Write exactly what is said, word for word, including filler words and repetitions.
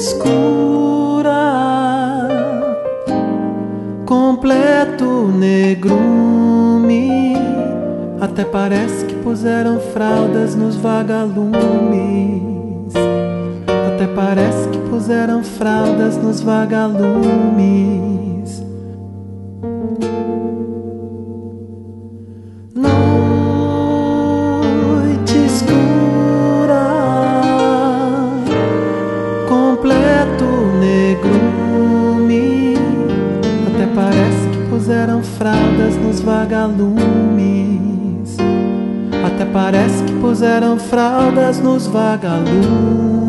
escura, completo negrume. Até parece que puseram fraldas nos vagalumes. Até parece que puseram fraldas nos vagalumes. Noite escura, completo negrume. Até parece que puseram fraldas nos vagalumes. Até parece que puseram fraldas nos vagalumes.